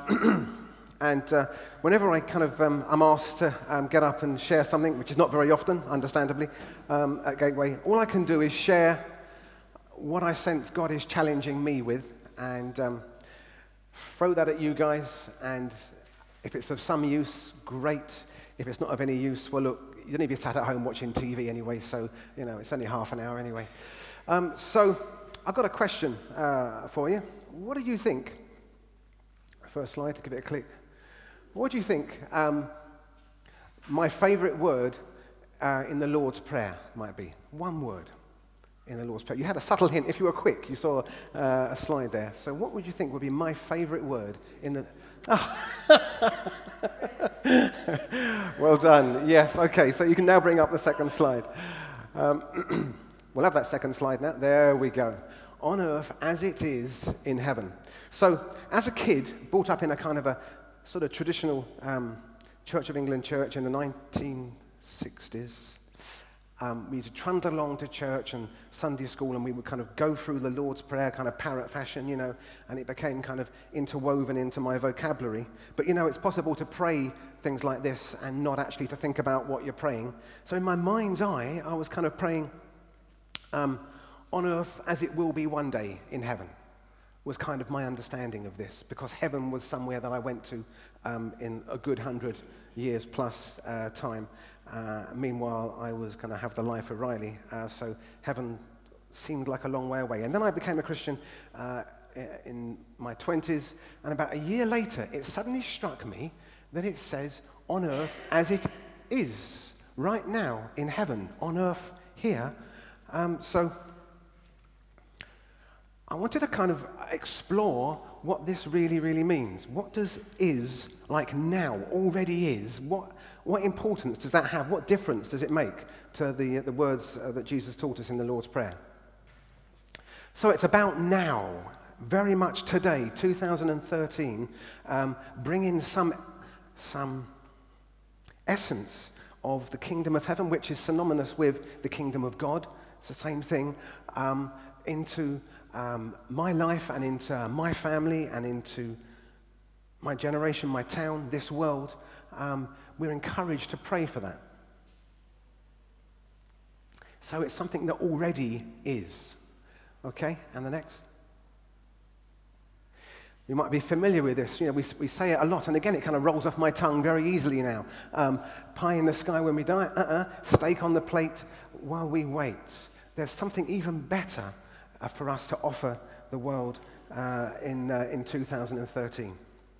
And whenever I kind of I'm asked to get up and share something, which is not very often, understandably, at Gateway, all I can do is share what I sense God is challenging me with, and throw that at you guys. And if it's of some use, great. If it's not of any use, well, look, you don't need to be sat at home watching TV anyway, so, it's only half an hour anyway. So I've got a question for you. What do you think? First slide, give it a click. What do you think my favorite word in the Lord's Prayer might be? One word in the Lord's Prayer. You had a subtle hint. If you were quick, you saw a slide there. So what would you think would be my favorite word in the... Oh. Well done. Yes, okay, so you can now bring up the second slide. We'll have that second slide now. There we go. On earth as it is in heaven. So as a kid, brought up in a kind of a sort of traditional Church of England church in the 1960s, we used to trundle along to church and Sunday school, and we would kind of go through the Lord's Prayer kind of parrot fashion, and it became kind of interwoven into my vocabulary. But it's possible to pray things like this and not actually to think about what you're praying. So in my mind's eye, I was kind of praying, on earth as it will be one day in heaven, was kind of my understanding of this, because heaven was somewhere that I went to in a good 100 years plus time. Meanwhile, I was going to have the life of Riley, so heaven seemed like a long way away. And then I became a Christian in my 20s, and about a year later, it suddenly struck me that it says, on earth as it is, right now in heaven, on earth here. So I wanted to kind of explore what this really, really means. What does is, like now, already is, what importance does that have? What difference does it make to the words that Jesus taught us in the Lord's Prayer? So it's about now, very much today, 2013, bringing some essence of the kingdom of heaven, which is synonymous with the kingdom of God. It's the same thing, into my life and into my family and into my generation, my town, this world. We're encouraged to pray for that. So it's something that already is. Okay, and the next. You might be familiar with this. We say it a lot, and again, it kind of rolls off my tongue very easily now. Pie in the sky when we die, steak on the plate while we wait. There's something even better for us to offer the world in 2013.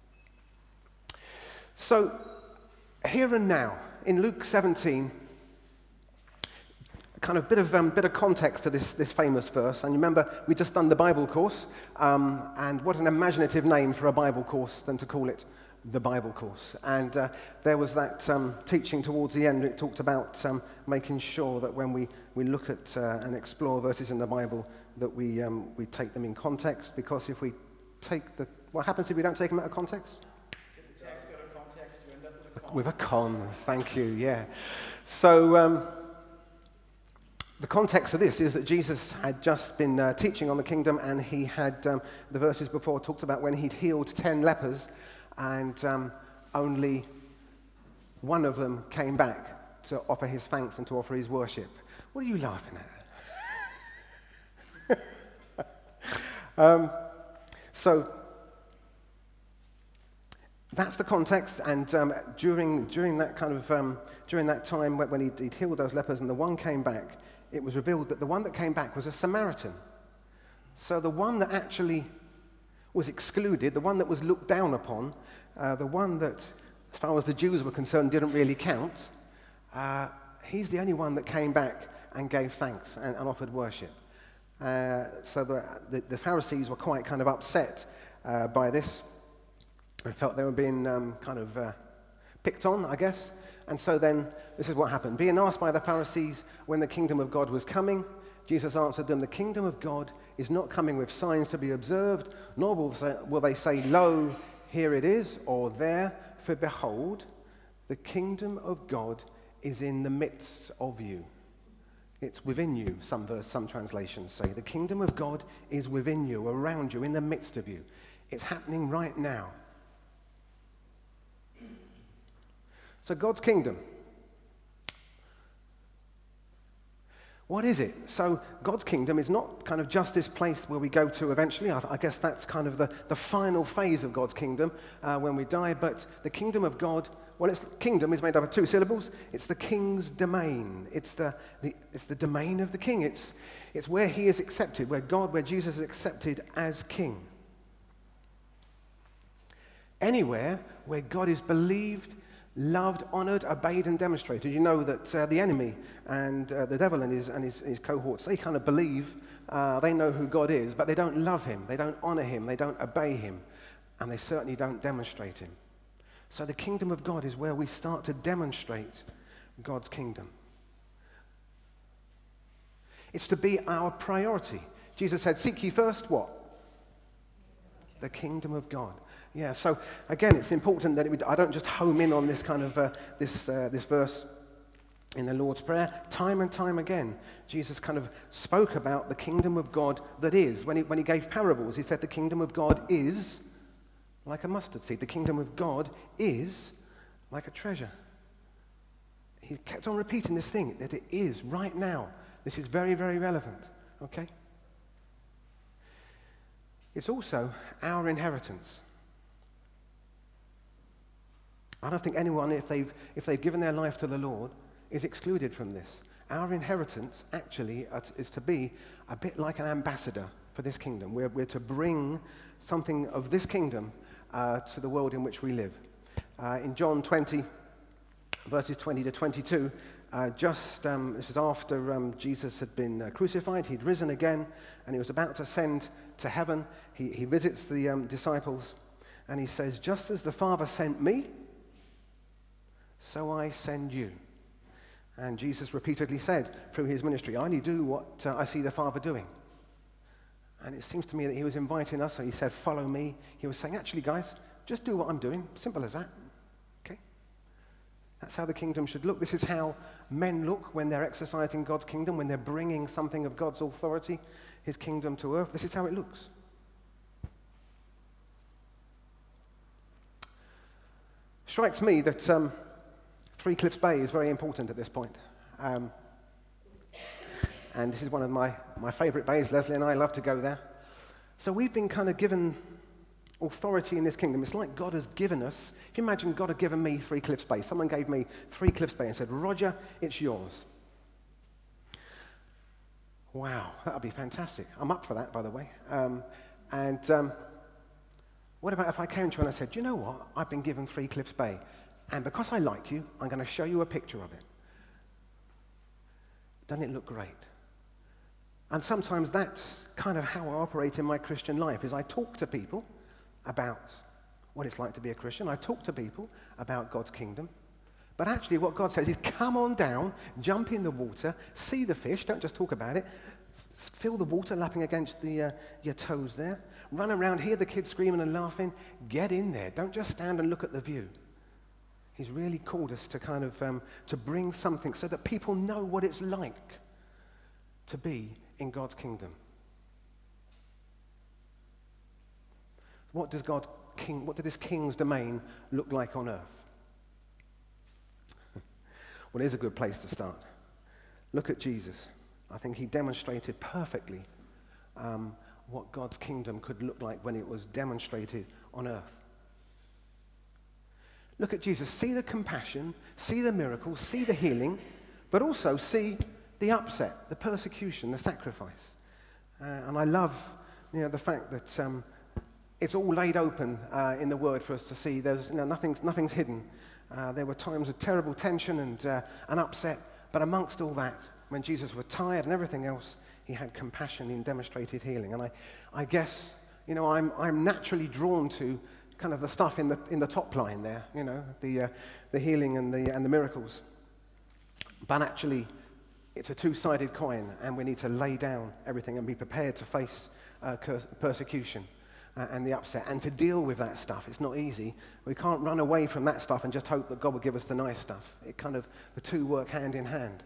So, here and now, in Luke 17, kind of bit of context to this famous verse. And you remember, we just done the Bible course, and what an imaginative name for a Bible course than to call it the Bible course. And there was that teaching towards the end. It talked about making sure that when we look at and explore verses in the Bible, that we take them in context, because if we what happens if we don't take them out of context? Get the text out of context, you end up with a con. Thank you, yeah. So the context of this is that Jesus had just been teaching on the kingdom, and he had, the verses before talked about when he'd healed 10 lepers, and only one of them came back to offer his thanks and to offer his worship. What are you laughing at? So that's the context, and during that kind of during that time when he'd healed those lepers and the one came back, it was revealed that the one that came back was a Samaritan. So the one that actually was excluded, the one that was looked down upon, the one that, as far as the Jews were concerned, didn't really count, he's the only one that came back and gave thanks and offered worship. So the Pharisees were quite kind of upset by this. They felt they were being kind of picked on, I guess. And so then, this is what happened. Being asked by the Pharisees when the kingdom of God was coming, Jesus answered them, "The kingdom of God is not coming with signs to be observed, nor will they say, 'Lo, here it is,' or 'There,' for behold, the kingdom of God is in the midst of you." It's within you, some translations say. The kingdom of God is within you, around you, in the midst of you. It's happening right now. So God's kingdom. What is it? So God's kingdom is not kind of just this place where we go to eventually. I guess that's kind of the final phase of God's kingdom when we die. But the kingdom of God, well, kingdom is made up of two syllables. It's the king's domain. It's the domain of the king. It's where he is accepted, where Jesus is accepted as king. Anywhere where God is believed, loved, honored, obeyed, and demonstrated. You know that the enemy and the devil and his cohorts, they kind of believe, they know who God is, but they don't love him, they don't honor him, they don't obey him, and they certainly don't demonstrate him. So the kingdom of God is where we start to demonstrate God's kingdom. It's to be our priority. Jesus said, seek ye first what? The kingdom of God. Yeah, so again, it's important that I don't just home in on this kind of this verse in the Lord's Prayer. Time and time again, Jesus kind of spoke about the kingdom of God that is. When he gave parables, he said the kingdom of God is like a mustard seed. The kingdom of God is like a treasure. He kept on repeating this thing, that it is right now. This is very, very relevant, okay? It's also our inheritance. I don't think anyone, if they've given their life to the Lord, is excluded from this. Our inheritance actually is to be a bit like an ambassador for this kingdom. We're to bring something of this kingdom to the world in which we live. In John 20, verses 20 to 22, this is after Jesus had been crucified, he'd risen again, and he was about to ascend to heaven. He visits the disciples, and he says, just as the Father sent me, so I send you. And Jesus repeatedly said through his ministry, I only do what I see the Father doing. And it seems to me that he was inviting us, so he said, follow me. He was saying, actually, guys, just do what I'm doing. Simple as that. Okay? That's how the kingdom should look. This is how men look when they're exercising God's kingdom, when they're bringing something of God's authority, his kingdom to earth. This is how it looks. Strikes me that Three Cliffs Bay is very important at this point. And this is one of my favorite bays. Leslie and I love to go there. So we've been kind of given authority in this kingdom. It's like God has given us. If you imagine God had given me Three Cliffs Bay. Someone gave me Three Cliffs Bay and said, Roger, it's yours. Wow, that would be fantastic. I'm up for that, by the way. What about if I came to you and I said, you know what? I've been given Three Cliffs Bay. And because I like you, I'm going to show you a picture of it. Doesn't it look great? And sometimes that's kind of how I operate in my Christian life, is I talk to people about what it's like to be a Christian. I talk to people about God's kingdom. But actually what God says is, come on down, jump in the water, see the fish, don't just talk about it, feel the water lapping against your toes there, run around, hear the kids screaming and laughing, get in there. Don't just stand and look at the view. He's really called us to kind of, to bring something so that people know what it's like to be in God's kingdom. What did this king's domain look like on earth? Well, here's a good place to start. Look at Jesus. I think he demonstrated perfectly what God's kingdom could look like when it was demonstrated on earth. Look at Jesus. See the compassion, see the miracles, see the healing, but also see the upset, the persecution, the sacrifice. And I love, the fact that it's all laid open in the Word for us to see. There's, nothing's hidden. There were times of terrible tension and upset, but amongst all that, when Jesus was tired and everything else, he had compassion and demonstrated healing. And I guess, I'm naturally drawn to kind of the stuff in the top line there, the healing and the miracles. But actually, it's a two-sided coin, and we need to lay down everything and be prepared to face persecution and the upset, and to deal with that stuff. It's not easy. We can't run away from that stuff and just hope that God will give us the nice stuff. The two work hand in hand.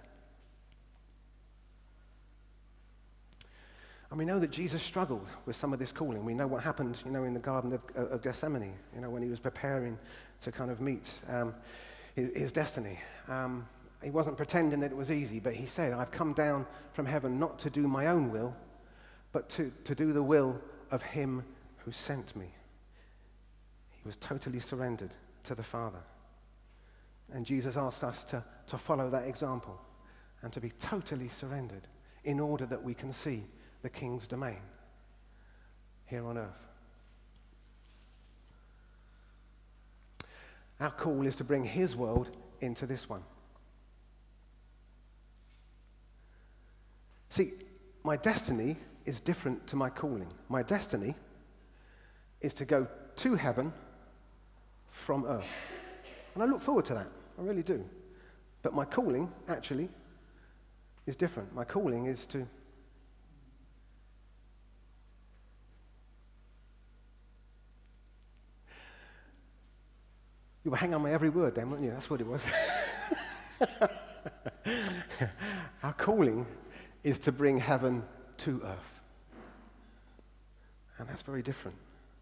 And we know that Jesus struggled with some of this calling. We know what happened, in the Garden of Gethsemane, when he was preparing to kind of meet his destiny. He wasn't pretending that it was easy, but he said, I've come down from heaven not to do my own will, but to do the will of him who sent me. He was totally surrendered to the Father. And Jesus asked us to follow that example and to be totally surrendered in order that we can see the King's domain here on earth. Our call is to bring his world into this one. See, my destiny is different to my calling. My destiny is to go to heaven from earth. And I look forward to that. I really do. But my calling, actually, is different. My calling is to You were hanging on my every word then, weren't you? That's what it was. Our calling is to bring heaven to earth. And that's very different.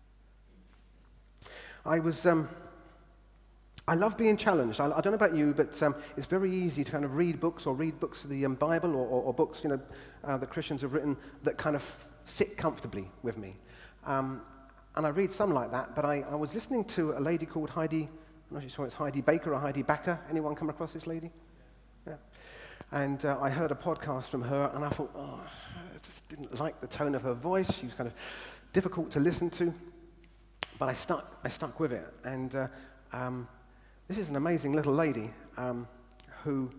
I love being challenged. I don't know about you, but it's very easy to kind of read books of the Bible or books, that Christians have written that kind of sit comfortably with me. And I read some like that, but I was listening to a lady called Heidi, I'm not sure it's Heidi Baker or Heidi Backer. Anyone come across this lady? Yeah. And I heard a podcast from her, and I thought, I just didn't like the tone of her voice. She was kind of difficult to listen to, but I stuck with it. And this is an amazing little lady who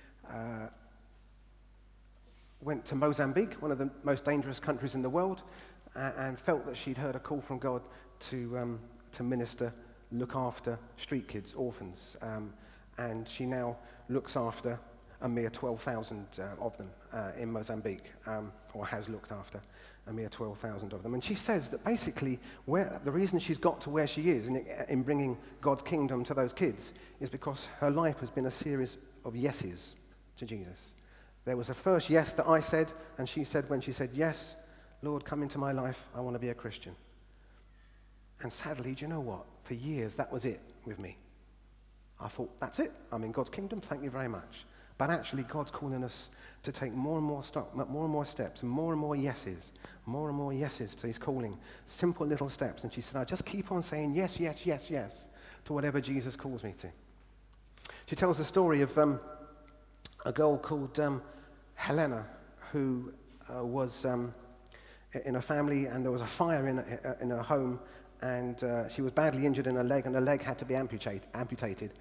went to Mozambique, one of the most dangerous countries in the world, and felt that she'd heard a call from God to minister, look after street kids, orphans, and she now looks after a mere 12,000 of them in Mozambique, or has looked after a mere 12,000 of them. And she says that basically the reason she's got to where she is in bringing God's kingdom to those kids is because her life has been a series of yeses to Jesus. There was a first yes that I said, and she said when she said, yes, Lord, come into my life, I want to be a Christian. And sadly, do you know what? For years, that was it with me. I thought, that's it. I'm in God's kingdom, thank you very much. But actually, God's calling us to take more and more steps, and more yeses to his calling. Simple little steps. And she said, I just keep on saying yes, yes, yes, yes to whatever Jesus calls me to. She tells the story of a girl called Helena, who was in a family, and there was a fire in her home, and she was badly injured in her leg, and her leg had to be amputated.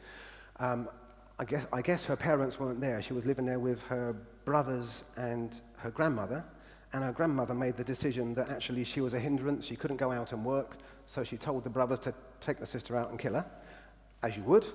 I guess her parents weren't there. She was living there with her brothers and her grandmother, and her grandmother made the decision that actually she was a hindrance. She couldn't go out and work, so she told the brothers to take the sister out and kill her, as you would,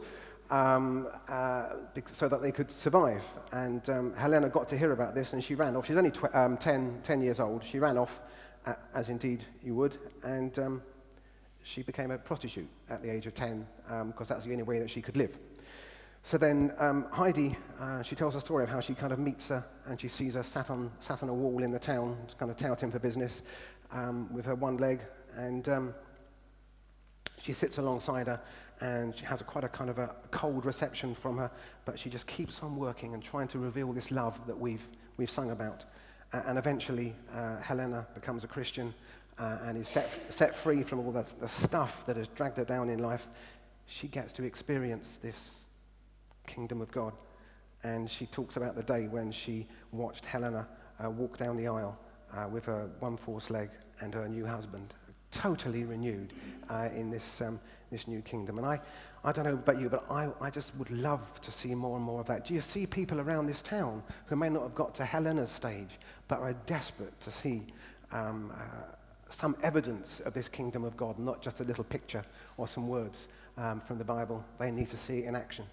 so that they could survive. And Helena got to hear about this, and she ran off. She's only 10 years old. She ran off, as indeed you would, and she became a prostitute at the age of 10, because that's the only way that she could live. So then Heidi, she tells a story of how she kind of meets her, and she sees her sat on a wall in the town, kind of touting for business, with her one leg, and she sits alongside her, and she has quite a kind of a cold reception from her, but she just keeps on working and trying to reveal this love that we've sung about. And eventually, Helena becomes a Christian and is set free from all the stuff that has dragged her down in life. She gets to experience this kingdom of God, and she talks about the day when she watched Helena walk down the aisle with her one forced leg and her new husband, totally renewed in this new kingdom. And I don't know about you, but I just would love to see more and more of that. Do you see people around this town who may not have got to Helena's stage, but are desperate to see some evidence of this kingdom of God, not just a little picture or some words from the Bible? They need to see it in action.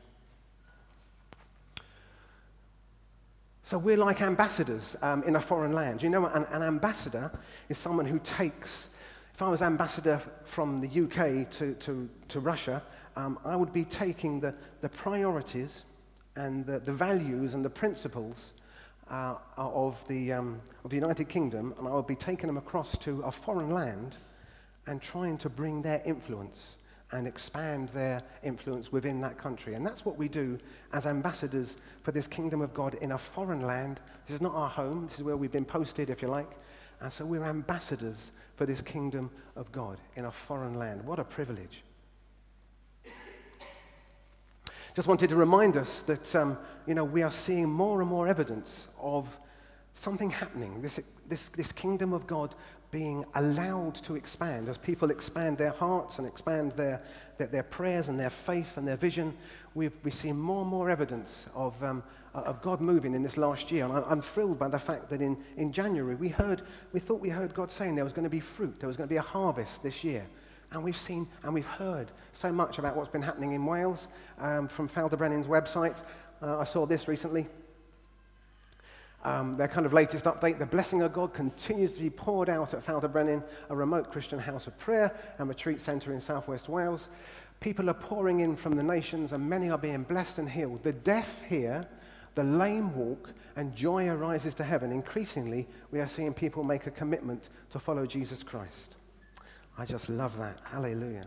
So we're like ambassadors in a foreign land. You know, an ambassador is someone who takes. If I was ambassador from the UK to Russia, I would be taking the priorities and the values and the principles of the United Kingdom, and I would be taking them across to a foreign land and trying to bring their influence and expand their influence within that country. And that's what we do as ambassadors for this kingdom of God in a foreign land. This is not our home. This is where we've been posted, if you like. And so we're ambassadors for this kingdom of God in a foreign land. What a privilege. Just wanted to remind us that, we are seeing more and more evidence of something happening, this kingdom of God being allowed to expand. As people expand their hearts and expand their prayers and their faith and their vision, we see more and more evidence of God moving in this last year. And I'm thrilled by the fact that in January we thought we heard God saying there was going to be fruit, there was going to be a harvest this year. And we've seen and we've heard so much about what's been happening in Wales from Falder Brennan's website. I saw this recently. Their kind of latest update, the blessing of God continues to be poured out at Falder Brennan, a remote Christian house of prayer and retreat centre in southwest Wales. People are pouring in from the nations and many are being blessed and healed. The deaf hear, the lame walk, and joy arises to heaven. Increasingly, we are seeing people make a commitment to follow Jesus Christ. I just love that. Hallelujah.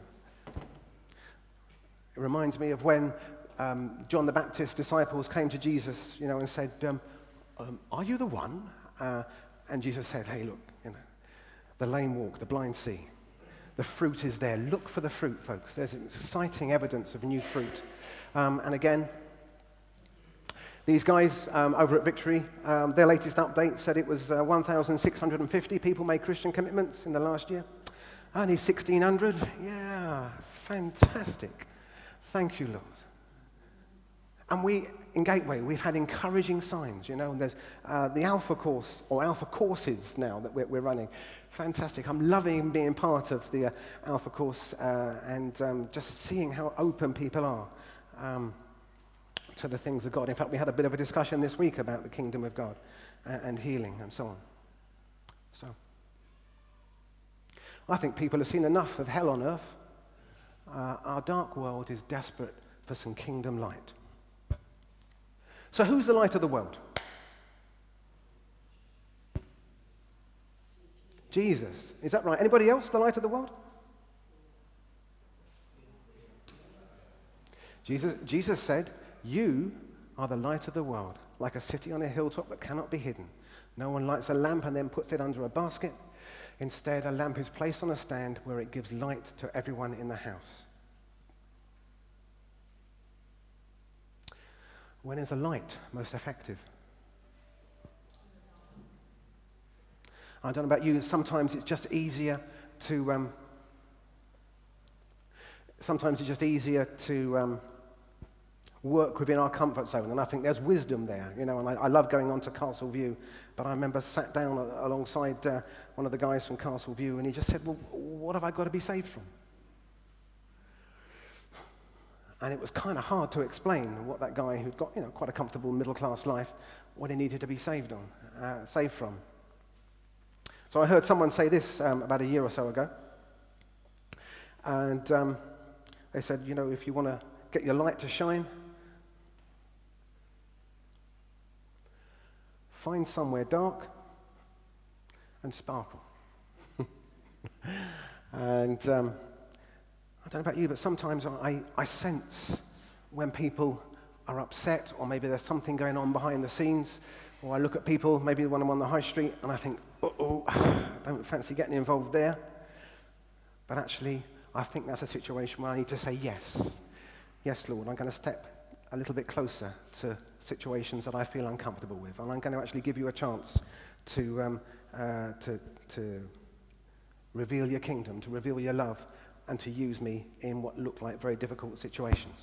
It reminds me of when John the Baptist's disciples came to Jesus, and said, are you the one? And Jesus said, hey, look, the lame walk, the blind see. The fruit is there. Look for the fruit, folks. There's exciting evidence of new fruit. And again, these guys over at Victory, their latest update said it was 1,650 people made Christian commitments in the last year. Only 1,600? Yeah, fantastic. Thank you, Lord. And we, in Gateway, we've had encouraging signs, and there's the Alpha course, or Alpha courses now that we're running. Fantastic. I'm loving being part of the Alpha course and just seeing how open people are to the things of God. In fact, we had a bit of a discussion this week about the kingdom of God and healing and so on. So, I think people have seen enough of hell on earth. Our dark world is desperate for some kingdom light. So who's the light of the world? Jesus. Is that right? Anybody else the light of the world? Jesus said, you are the light of the world, like a city on a hilltop that cannot be hidden. No one lights a lamp and then puts it under a basket. Instead, a lamp is placed on a stand where it gives light to everyone in the house. When is a light most effective? I don't know about you, sometimes it's just easier to work within our comfort zone, and I think there's wisdom there, and I love going on to Castle View, but I remember sat down alongside one of the guys from Castle View, and he just said, well, what have I got to be saved from? And it was kind of hard to explain what that guy who'd got, quite a comfortable middle-class life, what he needed to be saved from. So I heard someone say this about a year or so ago, and they said, if you want to get your light to shine, find somewhere dark and sparkle. And I don't know about you, but sometimes I sense when people are upset, or maybe there's something going on behind the scenes, or I look at people, maybe when I'm on the high street, and I think, I don't fancy getting involved there. But actually, I think that's a situation where I need to say yes. Yes, Lord, I'm going to step a little bit closer to situations that I feel uncomfortable with, and I'm going to actually give you a chance to reveal your kingdom, to reveal your love, and to use me in what look like very difficult situations.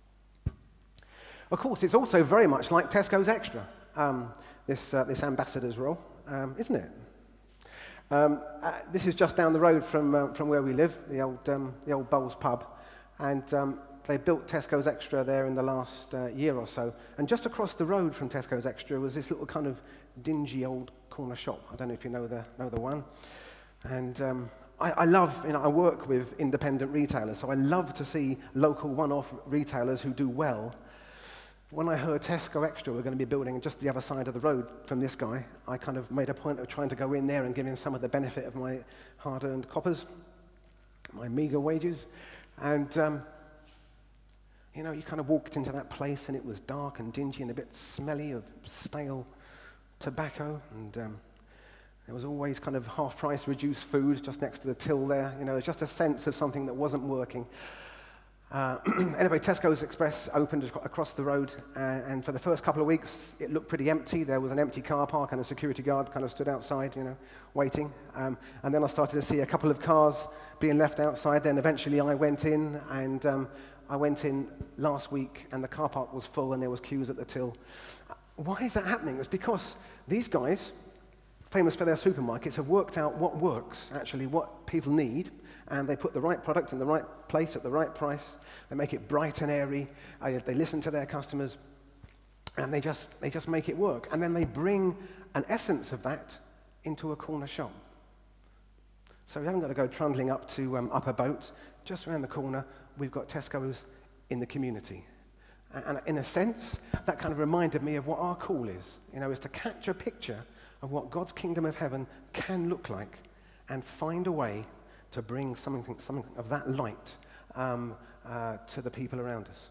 Of course, it's also very much like Tesco's Extra, this ambassador's role, isn't it? This is just down the road from where we live, the old Bowles pub, and they built Tesco's Extra there in the last year or so. And just across the road from Tesco's Extra was this little kind of dingy old corner shop. I don't know if you know the one. And I love, I work with independent retailers, so I love to see local one-off retailers who do well. When I heard Tesco Extra were going to be building just the other side of the road from this guy, I kind of made a point of trying to go in there and give him some of the benefit of my hard-earned coppers, my meager wages. And, you kind of walked into that place and it was dark and dingy and a bit smelly of stale tobacco. And there was always kind of half-price reduced food just next to the till there. It was just a sense of something that wasn't working. Anyway, Tesco's Express opened across the road, and for the first couple of weeks, it looked pretty empty. There was an empty car park, and a security guard kind of stood outside, waiting. And then I started to see a couple of cars being left outside. Then eventually I went in, and I went in last week, and the car park was full, and there was queues at the till. Why is that happening? It's because these guys, famous for their supermarkets, have worked out what works, actually, what people need, and they put the right product in the right place at the right price. They make it bright and airy. They listen to their customers, and they just make it work. And then they bring an essence of that into a corner shop. So we haven't got to go trundling up to Upper Boat. Just around the corner, we've got Tesco's in the community. And in a sense, that kind of reminded me of what our call is to catch a picture of what God's kingdom of heaven can look like and find a way to bring something of that light to the people around us.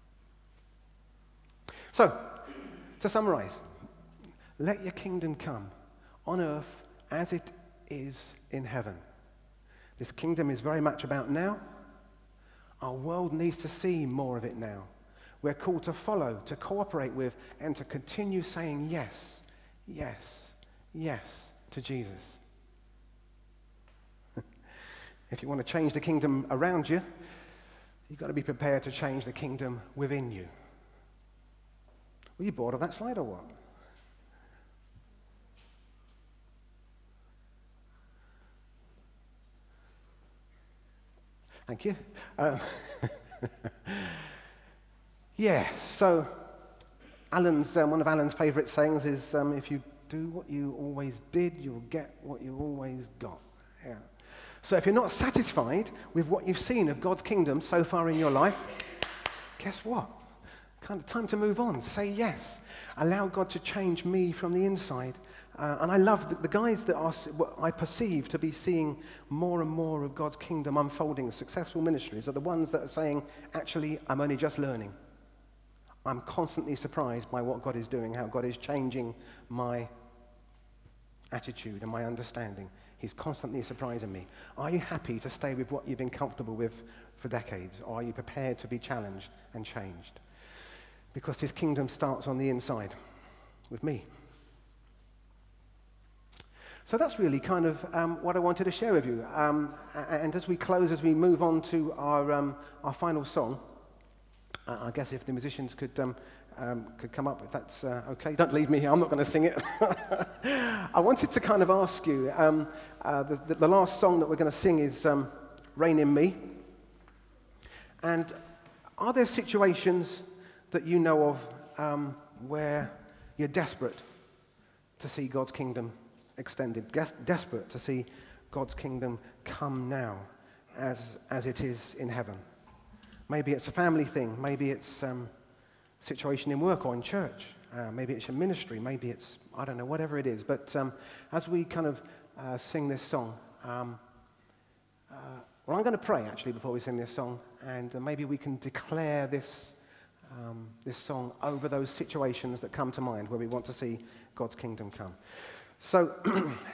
So, to summarize, let your kingdom come on earth as it is in heaven. This kingdom is very much about now. Our world needs to see more of it now. We're called to follow, to cooperate with, and to continue saying yes, yes, yes to Jesus. If you want to change the kingdom around you, you've got to be prepared to change the kingdom within you. Were you bored of that slide or what? Thank you. So one of Alan's favourite sayings is, if you do what you always did, you'll get what you always got. Yeah. So if you're not satisfied with what you've seen of God's kingdom so far in your life, guess what? Kind of time to move on. Say yes. Allow God to change me from the inside. And I love the guys that what I perceive to be seeing more and more of God's kingdom unfolding, successful ministries, are the ones that are saying, actually, I'm only just learning. I'm constantly surprised by what God is doing, how God is changing my attitude and my understanding. He's constantly surprising me. Are you happy to stay with what you've been comfortable with for decades, or are you prepared to be challenged and changed? Because his kingdom starts on the inside, with me. So that's really kind of what I wanted to share with you. And as we close, as we move on to our final song, I guess if the musicians could come up, if that's okay. Don't leave me here, I'm not going to sing it. I wanted to kind of ask you, the last song that we're going to sing is Reign in Me. And are there situations that you know of where you're desperate to see God's kingdom extended, desperate to see God's kingdom come now as it is in heaven? Maybe it's a family thing, maybe it's situation in work or in church, maybe it's your ministry, maybe it's, I don't know, whatever it is. But as we kind of sing this song, I'm going to pray actually before we sing this song, and maybe we can declare this song over those situations that come to mind where we want to see God's kingdom come. So,